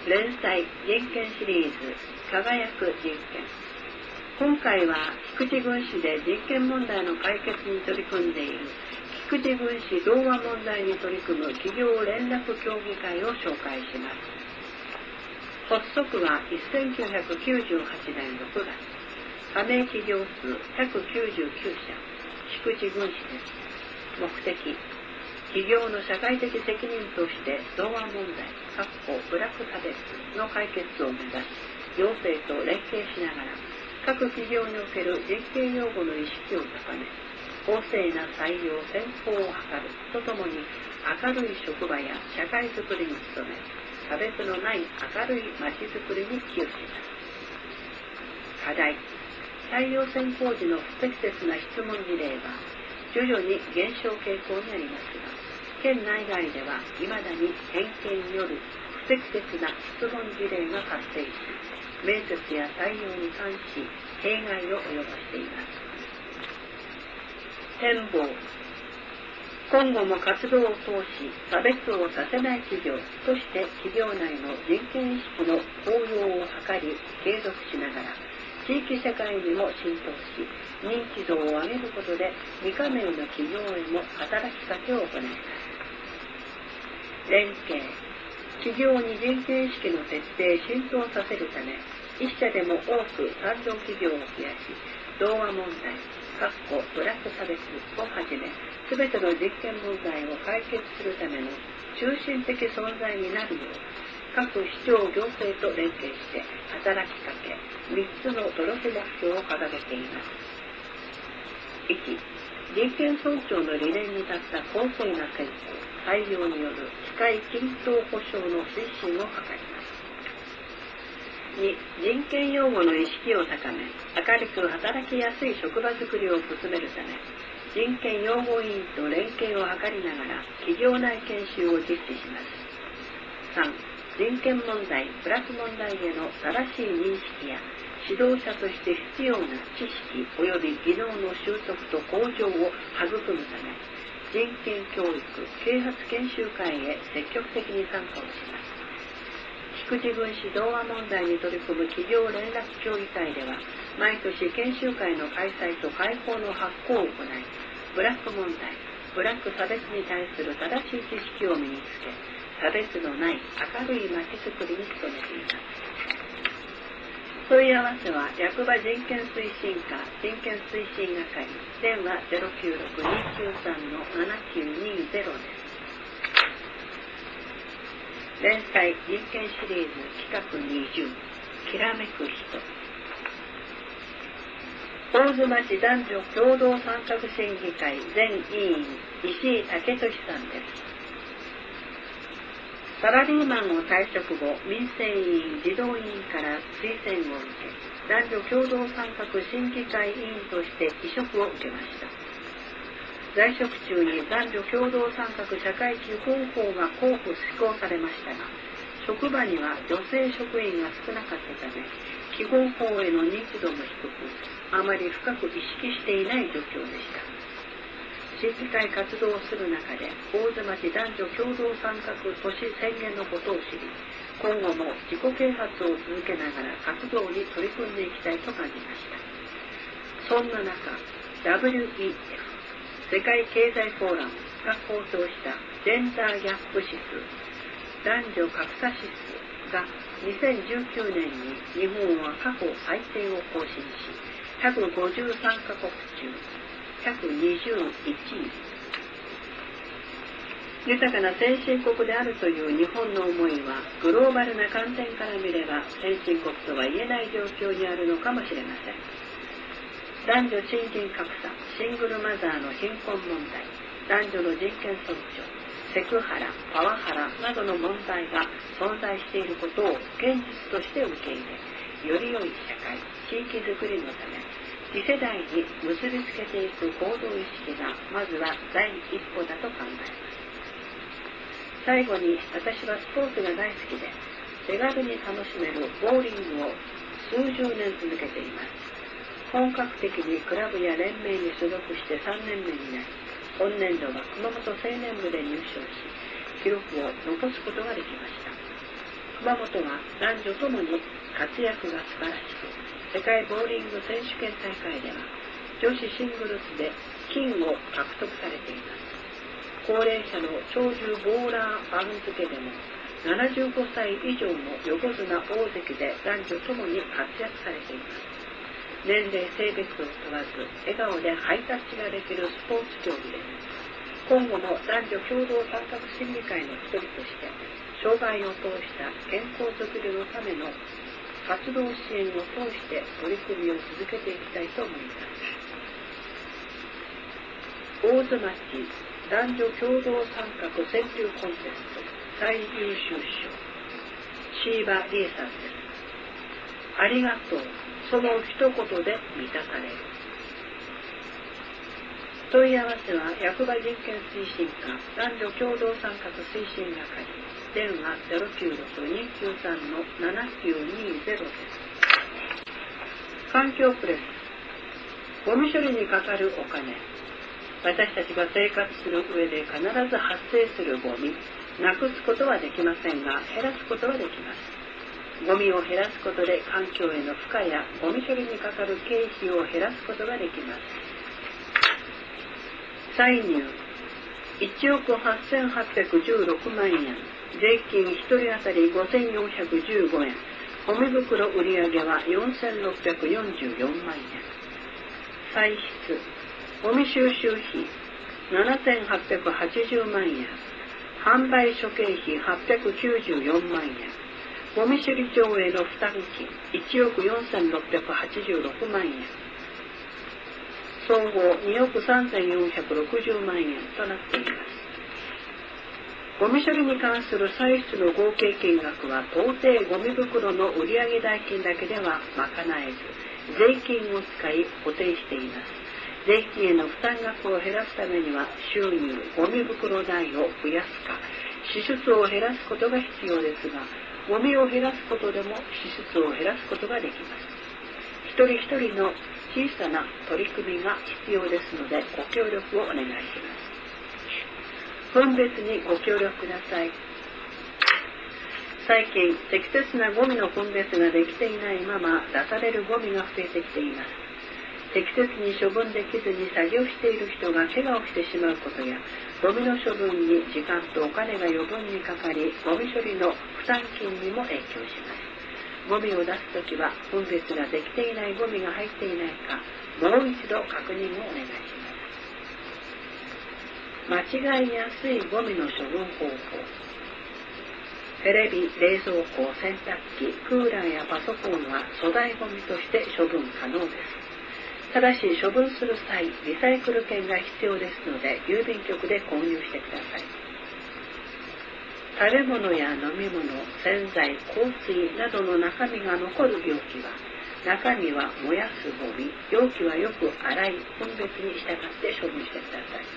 連載人権シリーズ輝く人権。今回は菊池郡市で人権問題の解決に取り組んでいる菊池郡市童話問題に取り組む企業連絡協議会を紹介します。発足は1998年6月。加盟企業数199社、菊池郡市です。目的、企業の社会的責任として童話問題ブラック差別の解決を目指し、行政と連携しながら各企業における人権擁護の意識を高め、公正な採用選考を図るとともに、明るい職場や社会づくりに努め、差別のない明るいまちづくりに寄与します。課題、採用選考時の不適切な質問事例は徐々に減少傾向にありますが、県内外では未だに偏見による不適切な質問事例が発生し、面接や採用に関し弊害を及ぼしています。展望、今後も活動を通し差別をさせない企業として企業内の人権意識の高揚を図り継続しながら、地域社会にも浸透し、認知度を上げることで未加盟の企業へも働きかけを行います。連携、企業に人権意識の徹底浸透させるため、一社でも多く参上企業を増やし、童話問題ブラック差別をはじめ、すべての人権問題を解決するための中心的存在になるよう、各市町行政と連携して働きかけ、3つの努力目標を掲げています。1、人権尊重の理念に立った公正な選考採用による機会均等保障の推進を図ります。2、人権擁護の意識を高め、明るく働きやすい職場づくりを進めるため、人権擁護委員と連携を図りながら企業内研修を実施します。3、人権問題ブラック問題への正しい認識や指導者として必要な知識及び技能の習得と向上を育むため、人権教育啓発研修会へ積極的に参加をします。菊池郡市童話問題に取り組む企業連絡協議会では、毎年研修会の開催と会報の発行を行い、ブラック問題ブラック差別に対する正しい知識を身につけ、差別のない明るいまちづくりに努めています。問い合わせは役場人権推進課人権推進係、電話 096-293-7920 です。連載人権シリーズ企画20、きらめく人。大津町男女共同参画審議会前委員石井武俊さんです。サラリーマンを退職後、民生委員児童委員から推薦を受け、男女共同参画審議会委員として委嘱を受けました。在職中に男女共同参画社会基本法が公布施行されましたが、職場には女性職員が少なかったため、基本法への認知度も低く、あまり深く意識していない状況でした。審議会活動をする中で、大津町男女共同参画都市宣言のことを知り、今後も自己啓発を続けながら活動に取り組んでいきたいと感じました。そんな中、WEF世界経済フォーラムが公表したジェンダーギャップ指数、男女格差指数が2019年に日本は過去最低を更新し、153カ国中121位。豊かな先進国であるという日本の思いは、グローバルな観点から見れば先進国とは言えない状況にあるのかもしれません。男女賃金格差、シングルマザーの貧困問題、男女の人権尊重、セクハラ、パワハラなどの問題が存在していることを現実として受け入れ、より良い社会、地域づくりのため、次世代に結びつけていく行動意識がまずは第一歩だと考えます。最後に、私はスポーツが大好きで、手軽に楽しめるボーリングを数十年続けています。本格的にクラブや連盟に所属して3年目になり、本年度は熊本青年部で入賞し、記録を残すことができました。 熊本は男女ともに活躍が素晴らしく、世界ボーリング選手権大会では女子シングルスで金を獲得されています。高齢者の長寿ボーラー番付でも75歳以上の横綱大関で男女ともに活躍されています。年齢性別を問わず笑顔でハイタッチができるスポーツ競技です。今後も男女共同参画審議会の一人として障害を通した健康づくりのための活動支援を通して取り組みを続けていきたいと思います。大津町男女共同参画川柳コンテスト最優秀賞、椎葉理恵さんです。ありがとう、その一言で満たされる。問い合わせは役場人権推進課男女共同参画推進係、電話 096-293-7920 です。環境プレス、ゴミ処理にかかるお金。私たちが生活する上で必ず発生するゴミ、なくすことはできませんが減らすことはできます。ゴミを減らすことで環境への負荷やゴミ処理にかかる経費を減らすことができます。歳入1億8816万円、税金1人当たり5415円、ゴミ袋売上は4644万円。歳出ゴミ収集費7880万円、販売諸経費894万円、ゴミ処理場への負担金1億4686万円、総合2億3460万円となっています。ゴミ処理に関する歳出の合計金額は到底ゴミ袋の売上代金だけでは賄えず、税金を使い固定しています。税金への負担額を減らすためには収入、ゴミ袋代を増やすか、支出を減らすことが必要ですが、ゴミを減らすことでも支出を減らすことができます。一人一人の小さな取り組みが必要ですので、ご協力をお願いします。分別にご協力ください。最近、適切なゴミの分別ができていないまま出されるゴミが増えてきています。適切に処分できずに作業している人が怪我をしてしまうことや、ゴミの処分に時間とお金が余分にかかり、ゴミ処理の負担金にも影響します。ゴミを出すときは、分別ができていないゴミが入っていないか、もう一度確認をお願いします。間違いやすいゴミの処分方法。テレビ、冷蔵庫、洗濯機、クーラーやパソコンは粗大ゴミとして処分可能です。ただし処分する際、リサイクル券が必要ですので、郵便局で購入してください。食べ物や飲み物、洗剤、香水などの中身が残る容器は、中身は燃やすゴミ、容器はよく洗い、分別に従って処分してください。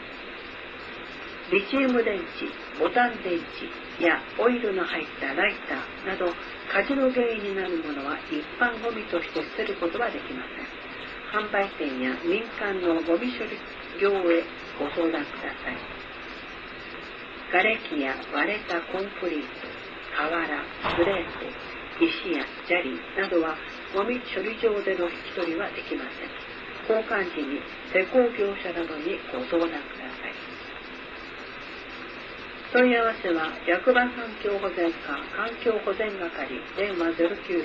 リチウム電池、ボタン電池やオイルの入ったライターなど、火事の原因になるものは一般ゴミとして捨てることはできません。販売店や民間のゴミ処理業へご相談ください。瓦礫や割れたコンクリート、瓦、スレート、石や砂利などはゴミ処理場での引き取りはできません。交換時に施工業者などにご相談ください。問い合わせは役場環境保全課環境保全係、電話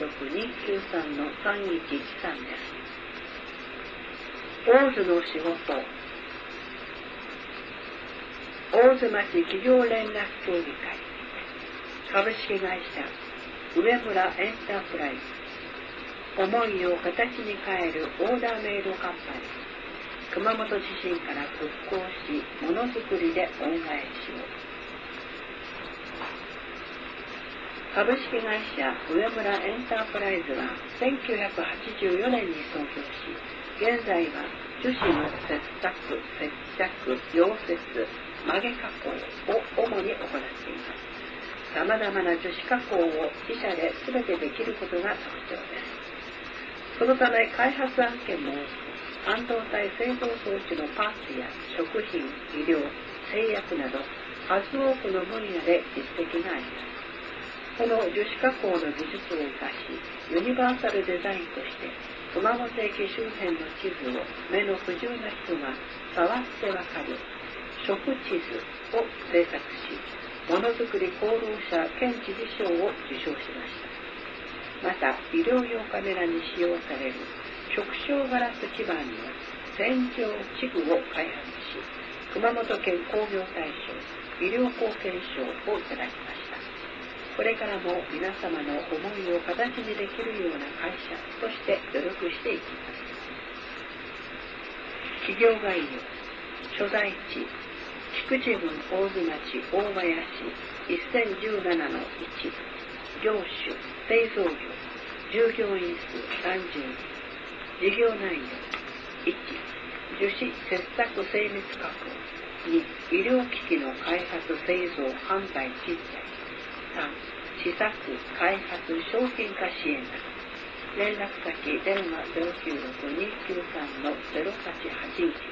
096-293-3113 です。大津の仕事。大津町企業連絡協議会、株式会社上村エンタープライズ、思いを形に変えるオーダーメイドカンパニー、熊本地震から復興し、ものづくりで恩返しを。株式会社上村エンタープライズは1984年に創業し、現在は樹脂の切削、接着、溶接、曲げ加工を主に行っています。さまざまな樹脂加工を自社で全てできることが特徴です。そのため開発案件も多く、半導体製造装置のパーツや食品、医療、製薬など数多くの分野で実績があります。 この樹脂加工の技術を生かし、ユニバーサルデザインとして熊本駅周辺の地図を目の不自由な人が触ってわかる食地図を制作し、ものづくり功労者県知事賞を受賞しました。また、医療用カメラに使用される極小ガラス基板の洗浄器具を開発し、熊本県工業大賞医療貢献賞をいただきました。これからも皆様の思いを形にできるような会社として努力していきます。企業概要、所在地、菊池郡大津町大林市1017-1、業種、製造業、従業員数30人、事業内容、1、樹脂切削精密加工、2、医療機器の開発製造販売実態、3、試作開発商品化支援など。連絡先電話 096-293-0881 です。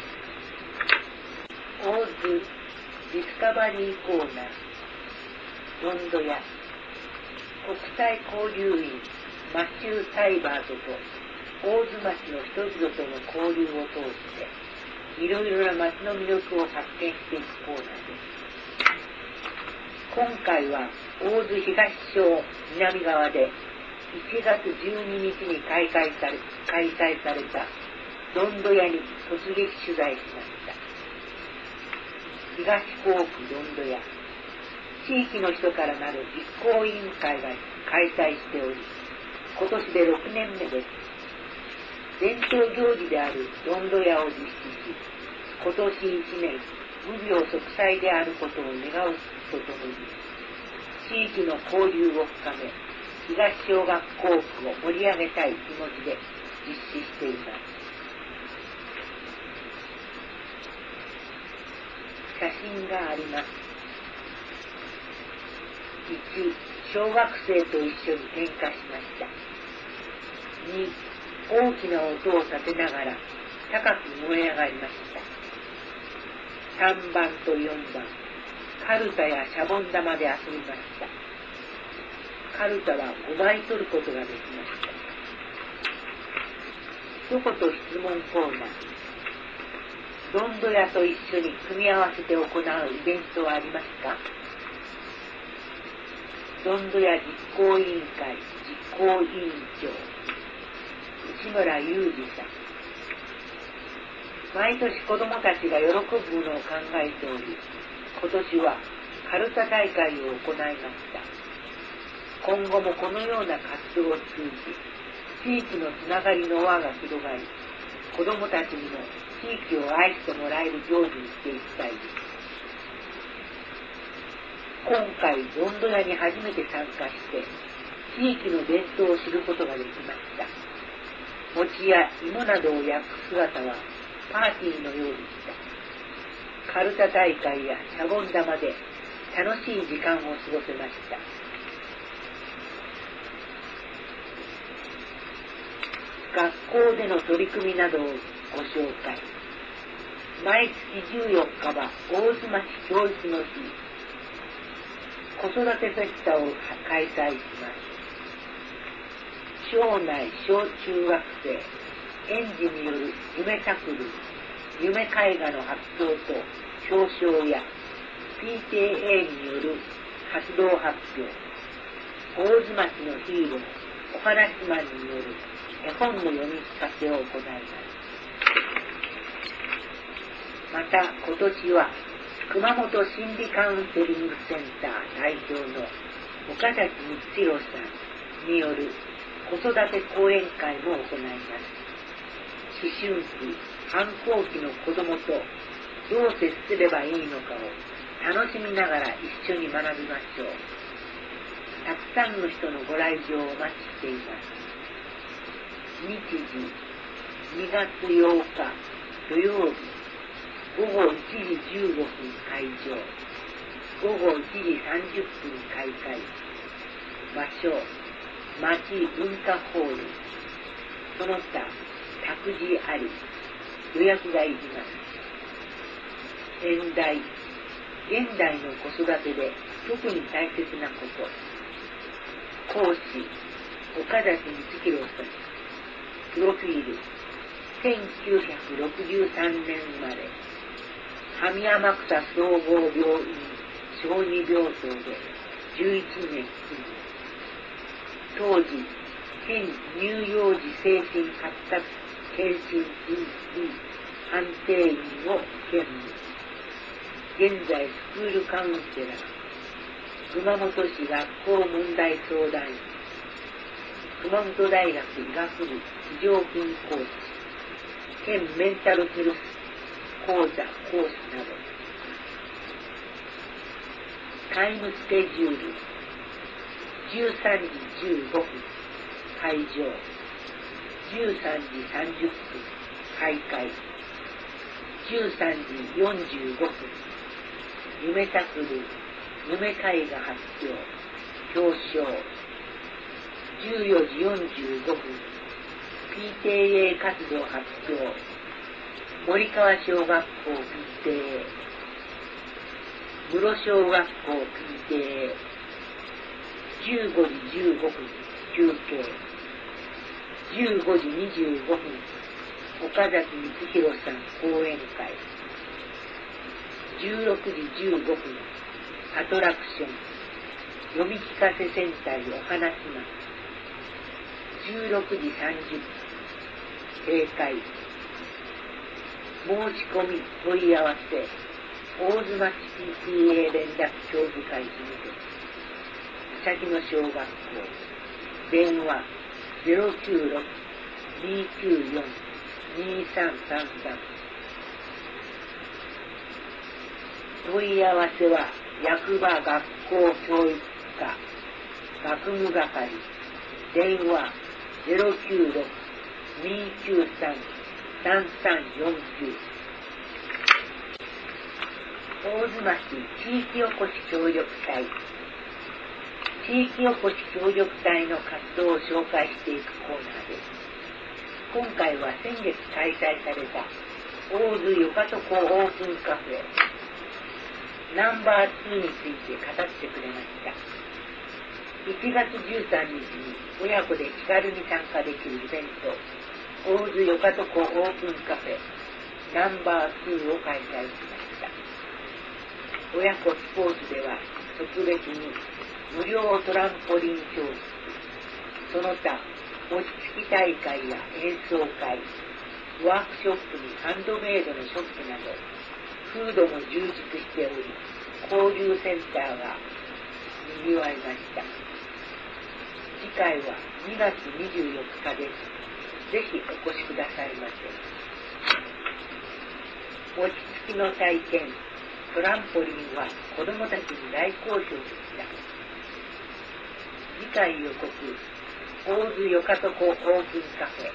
大津ディスカバリーコーナー、ロンド屋、国際交流員マシュー・タイバーズと大津町の人々との交流を通していろいろな町の魅力を発見していくコーナーです。今回は大津東町南側で1月12日に開催されたどんど屋に突撃取材しました。東港区どんど屋、地域の人からなる実行委員会が開催しており、今年で6年目です。伝統行事であるどんど屋を実施し、今年1年無病息災であることを願うとともに、地域の交流を深め、東小学校区を盛り上げたい気持ちで実施しています。写真があります。1、小学生と一緒に点火しました。2、大きな音を立てながら高く燃え上がりました。3番と4番、カルタやシャボン玉で遊びました。カルタは5枚取ることができました。一言質問コーナー。どんど屋と一緒に組み合わせて行うイベントはありますか？どんど屋実行委員会実行委員長、内村裕二さん。毎年子どもたちが喜ぶものを考えており、今年はカルタ大会を行いました。今後もこのような活動を通じ、地域のつながりの輪が広がり、子どもたちにも地域を愛してもらえる行事にしていきたいです。今回どんど屋に初めて参加して、地域の伝統を知ることができました。餅や芋などを焼く姿はパーティーのようでした。カルタ大会やシャボン玉で楽しい時間を過ごせました。学校での取り組みなどをご紹介。毎月14日は大津町教育の日、子育てフェスタを開催します。町内小中学生園児による夢作文、夢絵画の発表と表彰や PTA による活動発表、大津町のヒーローお話マンによる絵本の読み聞かせを行います。また今年は熊本心理カウンセリングセンター代表の岡崎光弘さんによる子育て講演会も行います。思春期、反抗期の子どもとどう接すればいいのかを楽しみながら一緒に学びましょう。たくさんの人のご来場をお待ちしています。日時2月8日土曜日午後1時15分開場、午後1時30分開会。場所、町文化ホール。その他、託児あり。予約がいります。演題、現代の子育てで特に大切なこと。 講師岡崎光弘さん。プロフィール1963年生まれ、上天草総合病院小児病棟で11年勤務。当時県乳幼児精神発達検診委員判定員を兼務。現在スクールカウンセラー、熊本市学校問題相談員、熊本大学医学部非常勤講師、県メンタルヘルス講座講師など。タイムスケジュール13時15分会場、13時30分開会、13時45分夢タクル夢絵画発表表彰、14時45分 PTA 活動発表、森川小学校 PTA、 室小学校 PTA、 15時15分休憩、15時25分岡崎光弘さん講演会、16時15分アトラクション読み聞かせ戦隊お話マン、16時30分閉会、申し込み問い合わせ大津町 PTA 連絡協議会事務局先の小学校、電話 096-294-2333。 問い合わせは役場学校教育課学務係、電話 096-293-3349。 大津町地域おこし協力隊、地域おこし協力隊の活動を紹介していくコーナーです。今回は先月開催された大津よかとこオープンカフェナンバー2について語ってくれました。1月13日に親子で気軽に参加できるイベント大津よかとこオープンカフェナンバー2を開催しました。親子スポーツでは特別に無料トランポリン教室、その他餅つき大会や演奏会、ワークショップにハンドメイドのショップなどフードも充実しており、交流センターがにぎわいました。次回は2月24日です。ぜひお越しくださいませ。餅つきの体験トランポリンは子どもたちに大好評でした。次回予告、大津よかとこオープンカフェ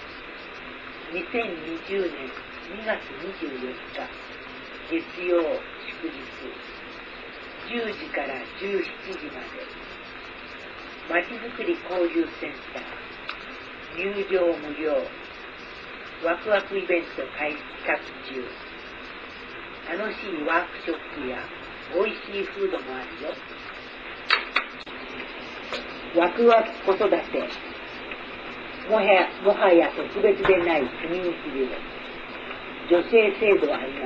2020年2月24日月曜祝日10時から17時まで、まちづくり交流センター、入場無料、ワクワクイベント企画中、楽しいワークショップやおいしいフードもあるよ。ワクワク子育て、もはや特別でない不妊治療、女性制度はあります。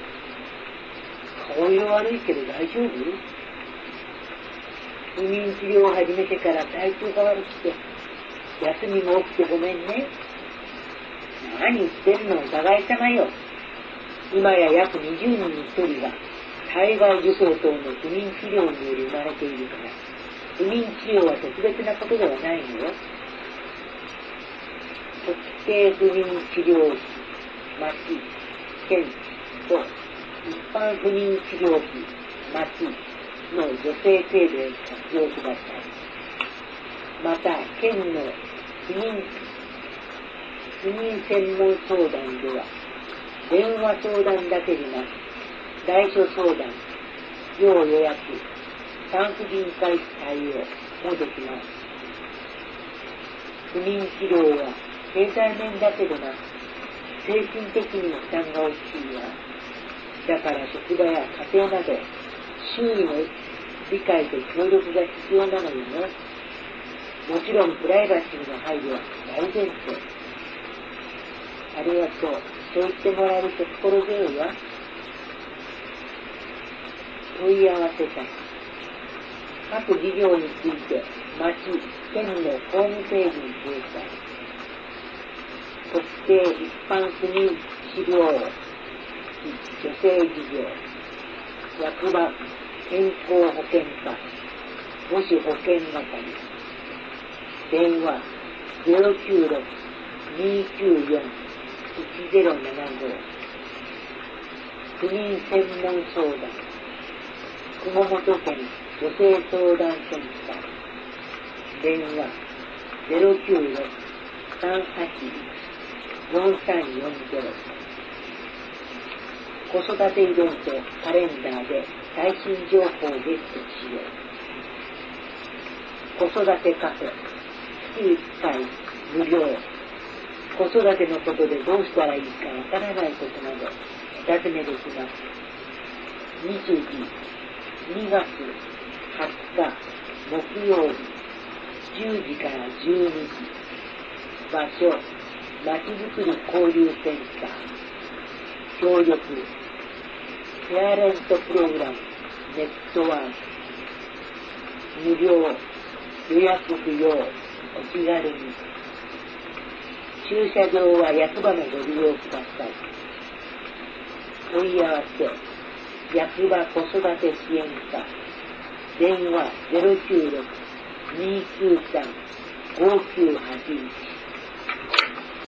顔色悪いけど大丈夫？不妊治療を始めてから体調が悪くて休みも多くてごめんね。何言ってるの、お互い様よ。今や約20人に1人が体外受精等の不妊治療により生まれているから、不妊治療は特別なことではないのよ。特定不妊治療費、町、県と一般不妊治療費、町の助成制度へ活用ください。また、県の不妊専門相談では、電話相談だけでなく、来所相談、要予約、産婦人科医師対応もできます。不妊治療は経済面だけでなく、精神的にも負担が大きいわ。だから職場や家庭など、周囲の理解と協力が必要なのよね。 もちろんプライバシーの配慮は大前提。ありがとう。そう言ってもらえると心強いわ。問い合わせたい。各事業について町、県のホームページに掲載。特定一般市民資料、女性事業、役場、健康保険課、母子保険係、電話 096-294-1075、不妊専門相談、熊本県女性相談センター、電話 096-381-4340、子育てイベントカレンダーで最新情報をゲットしよう。子育てカフェ、月1回無料。子育てのことでどうしたらいいかわからないことなどお尋ねできます。日時2月20日木曜日10時から12時。場所、まちづくり交流センター。協力、ペアレントプログラムネットワーク。無料、予約不要、お気軽に。駐車場は役場のご利用ください。問い合わせ、役場子育て支援課、電話 096-293-5981